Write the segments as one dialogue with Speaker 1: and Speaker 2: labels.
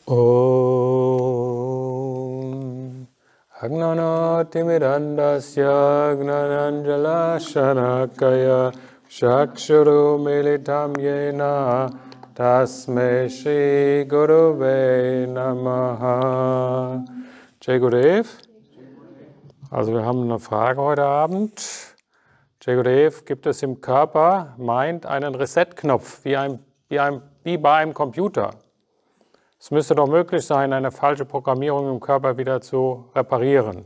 Speaker 1: Om Agnanatimidandasya Gnananjala Shanakaya Shakshuru Militam Yena Tasme Shri Guruve Namaha. Jai Gurudev. Also wir haben eine Frage heute Abend. Jai Gurudev, gibt es im Körper, Mind, einen Reset-Knopf, wie bei einem Computer? Es müsste doch möglich sein, eine falsche Programmierung im Körper wieder zu reparieren.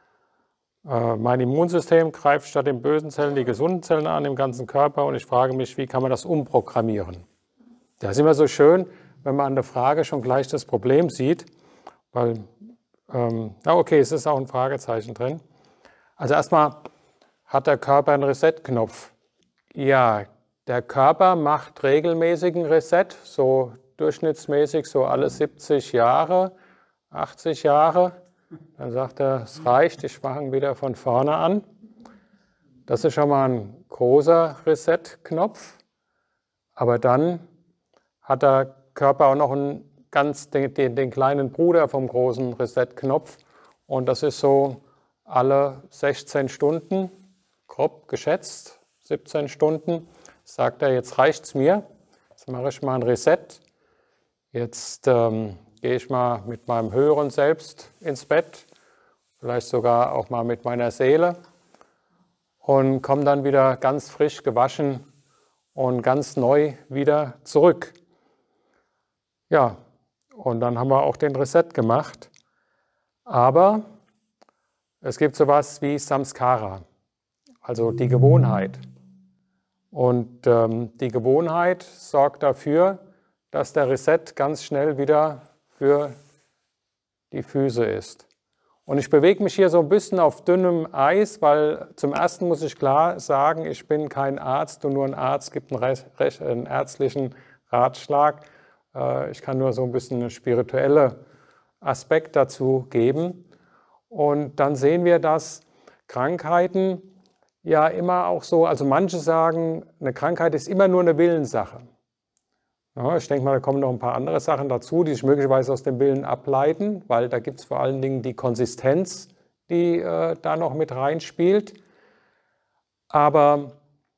Speaker 1: Mein Immunsystem greift statt den bösen Zellen die gesunden Zellen an im ganzen Körper und ich frage mich, wie kann man das umprogrammieren? Das ist immer so schön, wenn man an der Frage schon gleich das Problem sieht, weil, okay, es ist auch ein Fragezeichen drin. Also erstmal hat der Körper einen Reset-Knopf. Ja, der Körper macht regelmäßigen Reset, so durchschnittsmäßig so alle 70 Jahre, 80 Jahre. Dann sagt er, es reicht, ich fange wieder von vorne an. Das ist schon mal ein großer Reset-Knopf. Aber dann hat der Körper auch noch den kleinen Bruder vom großen Reset-Knopf. Und das ist so alle 16 Stunden, grob geschätzt, 17 Stunden, sagt er, jetzt reicht's mir. Jetzt mache ich mal ein Reset. Jetzt gehe ich mal mit meinem höheren Selbst ins Bett, vielleicht sogar auch mal mit meiner Seele und komme dann wieder ganz frisch gewaschen und ganz neu wieder zurück. Ja, und dann haben wir auch den Reset gemacht. Aber es gibt sowas wie Samskara, also die Gewohnheit. Und die Gewohnheit sorgt dafür, dass der Reset ganz schnell wieder für die Füße ist. Und ich bewege mich hier so ein bisschen auf dünnem Eis, weil zum Ersten muss ich klar sagen, ich bin kein Arzt und nur ein Arzt gibt einen ärztlichen Ratschlag. Ich kann nur so ein bisschen einen spirituellen Aspekt dazu geben. Und dann sehen wir, dass Krankheiten ja immer auch so, also manche sagen, eine Krankheit ist immer nur eine Willenssache. Ja, ich denke mal, da kommen noch ein paar andere Sachen dazu, die sich möglicherweise aus dem Willen ableiten, weil da gibt es vor allen Dingen die Konsistenz, die da noch mit reinspielt. Aber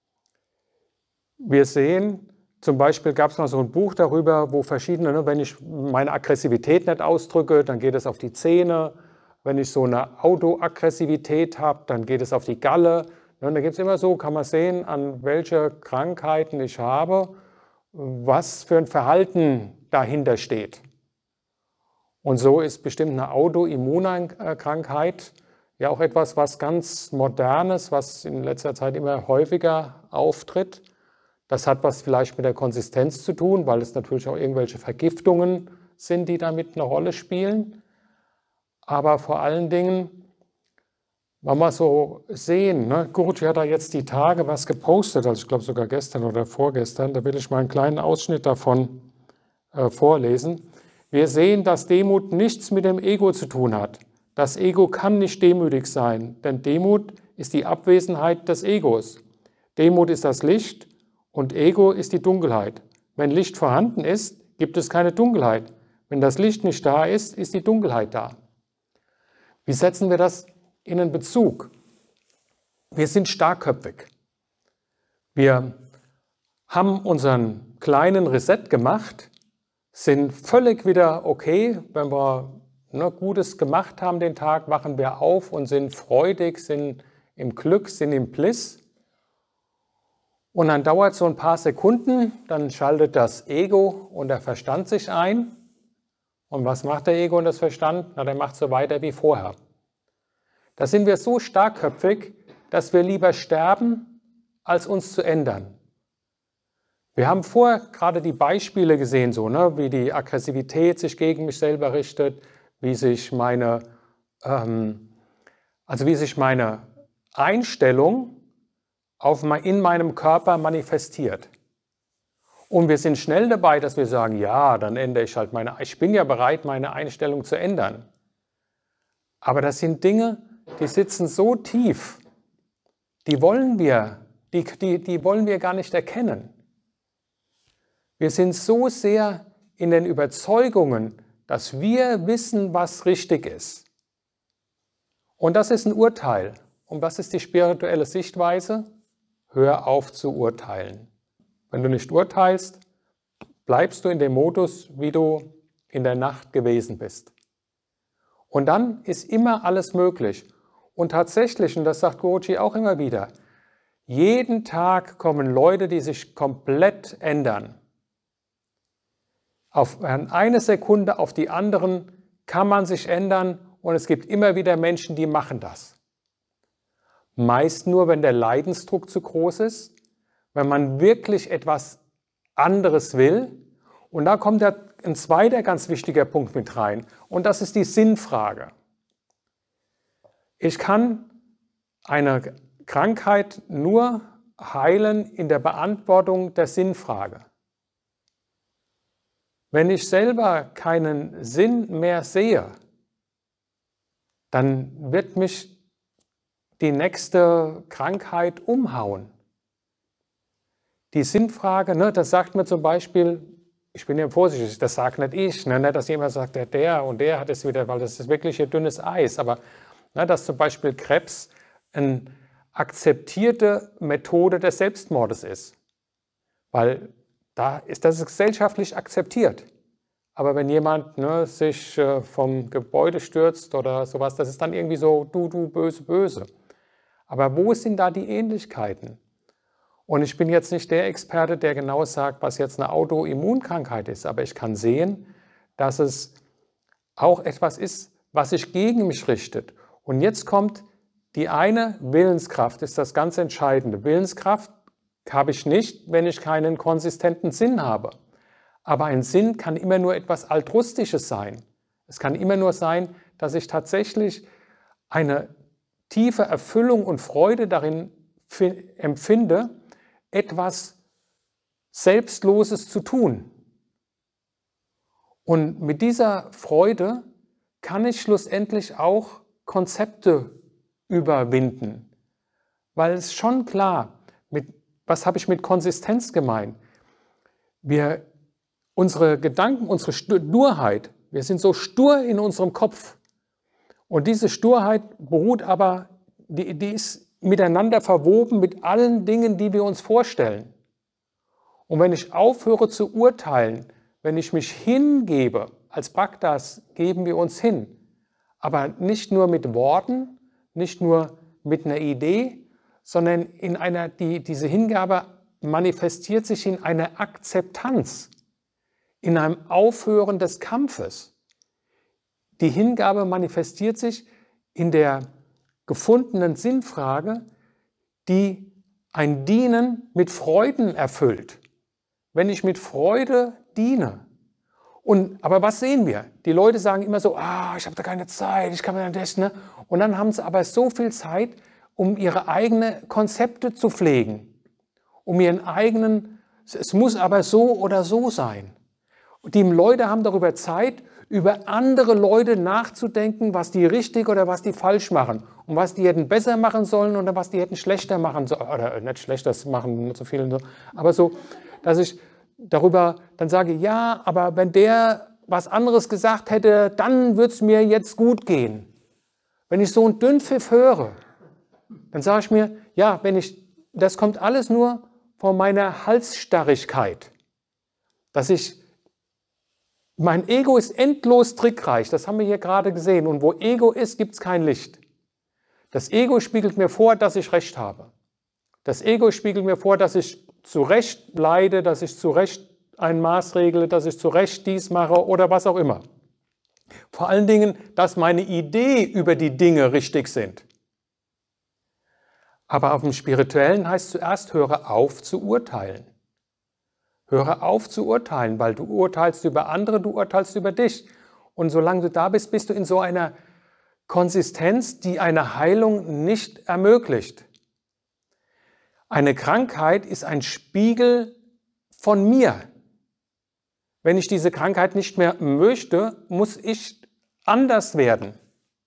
Speaker 1: wir sehen, zum Beispiel gab es noch so ein Buch darüber, wo verschiedene, wenn ich meine Aggressivität nicht ausdrücke, dann geht es auf die Zähne. Wenn ich so eine Autoaggressivität habe, dann geht es auf die Galle. Ja, da gibt es immer so, kann man sehen, an welche Krankheiten ich habe, was für ein Verhalten dahinter steht. Und so ist bestimmt eine Autoimmunkrankheit ja auch etwas, was ganz Modernes, was in letzter Zeit immer häufiger auftritt. Das hat was vielleicht mit der Konsistenz zu tun, weil es natürlich auch irgendwelche Vergiftungen sind, die damit eine Rolle spielen. Aber vor allen Dingen, wenn wir so sehen, ne? Guruji hat da jetzt die Tage was gepostet, also ich glaube sogar gestern oder vorgestern, da will ich mal einen kleinen Ausschnitt davon vorlesen. Wir sehen, dass Demut nichts mit dem Ego zu tun hat. Das Ego kann nicht demütig sein, denn Demut ist die Abwesenheit des Egos. Demut ist das Licht und Ego ist die Dunkelheit. Wenn Licht vorhanden ist, gibt es keine Dunkelheit. Wenn das Licht nicht da ist, ist die Dunkelheit da. Wie setzen wir das in einen Bezug? Wir sind starkköpfig. Wir haben unseren kleinen Reset gemacht, sind völlig wieder okay. Wenn wir Gutes gemacht haben den Tag, wachen wir auf und sind freudig, sind im Glück, sind im Bliss. Und dann dauert es so ein paar Sekunden, dann schaltet das Ego und der Verstand sich ein. Und was macht der Ego und das Verstand? Na, der macht so weiter wie vorher. Da sind wir so starkköpfig, dass wir lieber sterben, als uns zu ändern. Wir haben vorher gerade die Beispiele gesehen, so, ne, wie die Aggressivität sich gegen mich selber richtet, wie sich meine Einstellung in meinem Körper manifestiert. Und wir sind schnell dabei, dass wir sagen, ja, dann ändere ich halt ich bin ja bereit, meine Einstellung zu ändern. Aber das sind Dinge, die sitzen so tief, die wollen wir gar nicht erkennen. Wir sind so sehr in den Überzeugungen, dass wir wissen, was richtig ist. Und das ist ein Urteil. Und was ist die spirituelle Sichtweise? Hör auf zu urteilen. Wenn du nicht urteilst, bleibst du in dem Modus, wie du in der Nacht gewesen bist. Und dann ist immer alles möglich. Und tatsächlich, und das sagt Guruji auch immer wieder, jeden Tag kommen Leute, die sich komplett ändern. Von einer Sekunde auf die anderen kann man sich ändern und es gibt immer wieder Menschen, die machen das. Meist nur, wenn der Leidensdruck zu groß ist, wenn man wirklich etwas anderes will. Und da kommt ein zweiter ganz wichtiger Punkt mit rein und das ist die Sinnfrage. Ich kann eine Krankheit nur heilen in der Beantwortung der Sinnfrage. Wenn ich selber keinen Sinn mehr sehe, dann wird mich die nächste Krankheit umhauen. Die Sinnfrage, das sagt mir zum Beispiel, ich bin ja vorsichtig, das sagt nicht ich, nicht, dass jemand sagt, der und der hat es wieder, weil das ist wirklich ein dünnes Eis, aber dass zum Beispiel Krebs eine akzeptierte Methode des Selbstmordes ist, weil da ist das gesellschaftlich akzeptiert. Aber wenn jemand sich vom Gebäude stürzt oder sowas, das ist dann irgendwie so, du, böse, böse. Aber wo sind da die Ähnlichkeiten? Und ich bin jetzt nicht der Experte, der genau sagt, was jetzt eine Autoimmunkrankheit ist, aber ich kann sehen, dass es auch etwas ist, was sich gegen mich richtet. Und jetzt kommt die eine Willenskraft, ist das ganz Entscheidende. Willenskraft habe ich nicht, wenn ich keinen konsistenten Sinn habe. Aber ein Sinn kann immer nur etwas Altruistisches sein. Es kann immer nur sein, dass ich tatsächlich eine tiefe Erfüllung und Freude darin empfinde, etwas Selbstloses zu tun. Und mit dieser Freude kann ich schlussendlich auch Konzepte überwinden. Weil es schon klar, was habe ich mit Konsistenz gemeint? Unsere Gedanken, unsere Sturheit, wir sind so stur in unserem Kopf. Und diese Sturheit beruht aber, die ist miteinander verwoben mit allen Dingen, die wir uns vorstellen. Und wenn ich aufhöre zu urteilen, wenn ich mich hingebe, als Bhaktas geben wir uns hin, aber nicht nur mit Worten, nicht nur mit einer Idee, sondern diese Hingabe manifestiert sich in einer Akzeptanz, in einem Aufhören des Kampfes. Die Hingabe manifestiert sich in der gefundenen Sinnfrage, die ein Dienen mit Freuden erfüllt. Wenn ich mit Freude diene. Aber was sehen wir? Die Leute sagen immer so, ich habe da keine Zeit, ich kann mir das, Und dann haben sie aber so viel Zeit, um ihre eigenen Konzepte zu pflegen. Um ihren eigenen, es muss aber so oder so sein. Und die Leute haben darüber Zeit, über andere Leute nachzudenken, was die richtig oder was die falsch machen. Und was die hätten besser machen sollen oder was die hätten schlechter machen sollen. Oder nicht schlechter machen, nicht so viel. Aber so, dass ich darüber dann sage, ja, aber wenn der was anderes gesagt hätte, dann würde es mir jetzt gut gehen. Wenn ich so einen Dünnpfiff höre, dann sage ich mir, ja, das kommt alles nur von meiner Halsstarrigkeit. Mein Ego ist endlos trickreich, das haben wir hier gerade gesehen. Und wo Ego ist, gibt es kein Licht. Das Ego spiegelt mir vor, dass ich Recht habe. Das Ego spiegelt mir vor, dass ich zu Recht leide, dass ich zu Recht ein Maß regle, dass ich zu Recht dies mache oder was auch immer. Vor allen Dingen, dass meine Ideen über die Dinge richtig sind. Aber auf dem Spirituellen heißt zuerst, höre auf zu urteilen. Höre auf zu urteilen, weil du urteilst über andere, du urteilst über dich. Und solange du da bist, bist du in so einer Konsistenz, die eine Heilung nicht ermöglicht. Eine Krankheit ist ein Spiegel von mir. Wenn ich diese Krankheit nicht mehr möchte, muss ich anders werden.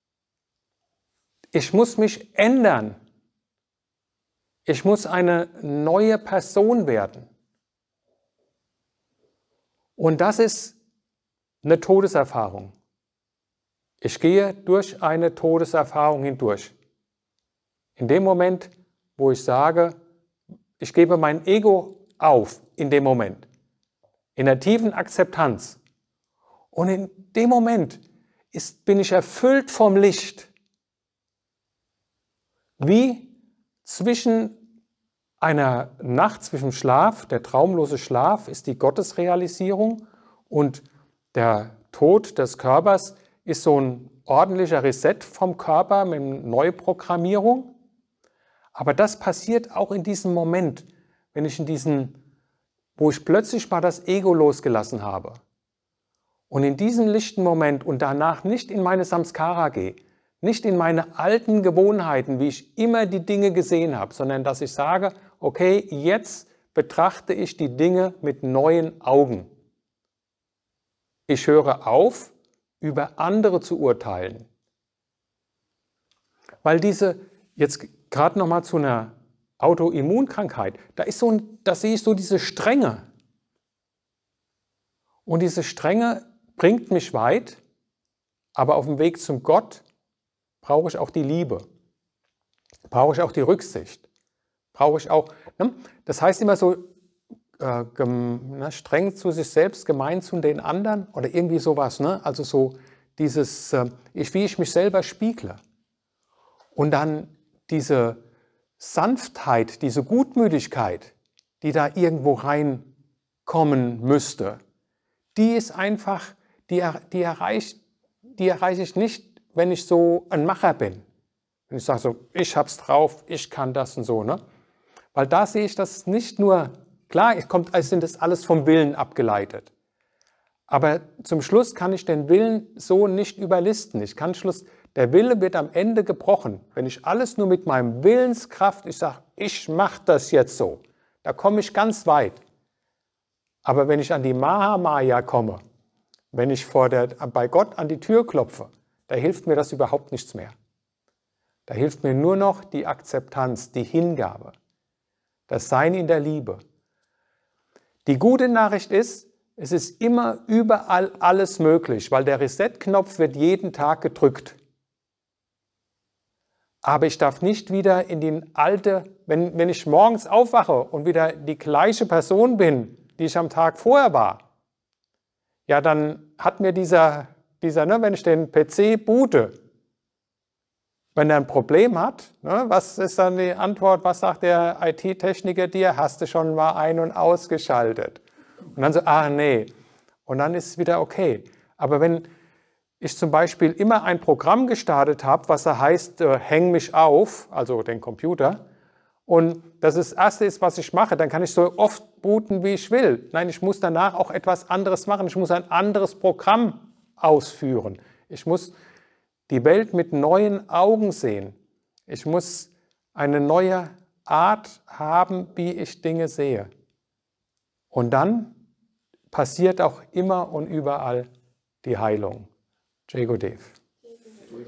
Speaker 1: Ich muss mich ändern. Ich muss eine neue Person werden. Und das ist eine Todeserfahrung. Ich gehe durch eine Todeserfahrung hindurch. In dem Moment, wo ich sage, ich gebe mein Ego auf, in dem Moment, in der tiefen Akzeptanz. Und in dem Moment bin ich erfüllt vom Licht. Wie zwischen einer Nacht, zwischen Schlaf, der traumlose Schlaf ist die Gottesrealisierung und der Tod des Körpers ist so ein ordentlicher Reset vom Körper mit Neuprogrammierung. Aber das passiert auch in diesem Moment, wenn ich wo ich plötzlich mal das Ego losgelassen habe. Und in diesem lichten Moment und danach nicht in meine Samskara gehe, nicht in meine alten Gewohnheiten, wie ich immer die Dinge gesehen habe, sondern dass ich sage, okay, jetzt betrachte ich die Dinge mit neuen Augen. Ich höre auf, über andere zu urteilen. Weil jetzt gerade nochmal zu einer Autoimmunkrankheit, da sehe ich so diese Strenge. Und diese Strenge bringt mich weit, aber auf dem Weg zum Gott brauche ich auch die Liebe, brauche ich auch die Rücksicht, brauche ich auch, ne? Das heißt immer so, streng zu sich selbst, gemein zu den anderen oder irgendwie sowas, ne? Also so dieses, wie ich mich selber spiegle. Und dann diese Sanftheit, diese Gutmütigkeit, die da irgendwo reinkommen müsste, die ist einfach, die erreiche ich nicht, wenn ich so ein Macher bin. Wenn ich sage so, ich hab's drauf, ich kann das und so, ne? Weil da sehe ich das nicht nur, klar, es sind das alles vom Willen abgeleitet. Aber zum Schluss kann ich den Willen so nicht überlisten. Der Wille wird am Ende gebrochen. Wenn ich alles nur mit meinem Willenskraft, ich sage, ich mache das jetzt so, da komme ich ganz weit. Aber wenn ich an die Mahamaya komme, wenn ich bei Gott an die Tür klopfe, da hilft mir das überhaupt nichts mehr. Da hilft mir nur noch die Akzeptanz, die Hingabe, das Sein in der Liebe. Die gute Nachricht ist, es ist immer überall alles möglich, weil der Reset-Knopf wird jeden Tag gedrückt. Aber ich darf nicht wieder in die wenn ich morgens aufwache und wieder die gleiche Person bin, die ich am Tag vorher war, ja, dann hat mir wenn ich den PC boote, wenn er ein Problem hat, ne, was ist dann die Antwort, was sagt der IT-Techniker dir? Hast du schon mal ein- und ausgeschaltet? Und dann so, nee. Und dann ist es wieder okay. Aber wenn ich zum Beispiel immer ein Programm gestartet habe, was da heißt, häng mich auf, also den Computer, und das Erste ist, was ich mache, dann kann ich so oft booten, wie ich will. Nein, ich muss danach auch etwas anderes machen. Ich muss ein anderes Programm ausführen. Ich muss die Welt mit neuen Augen sehen. Ich muss eine neue Art haben, wie ich Dinge sehe. Und dann passiert auch immer und überall die Heilung. Jai Gurudev.